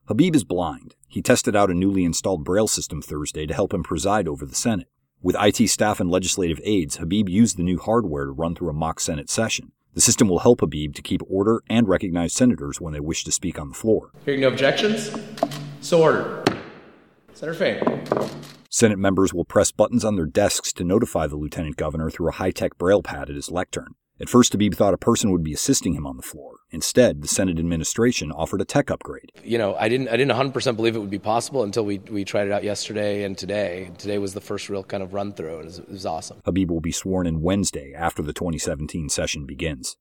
Habib is blind. He tested out a newly installed Braille system Thursday to help him preside over the Senate. With IT staff and legislative aides, Habib used the new hardware to run through a mock Senate session. The system will help Habib to keep order and recognize senators when they wish to speak on the floor. Hearing no objections, so ordered. Senator Fain. Senate members will press buttons on their desks to notify the lieutenant governor through a high-tech Braille pad at his lectern. At first, Habib thought a person would be assisting him on the floor. Instead, the Senate administration offered a tech upgrade. I didn't 100% believe it would be possible until we tried it out yesterday and today. Today was the first real kind of run through, and it was awesome. Habib will be sworn in Wednesday after the 2017 session begins.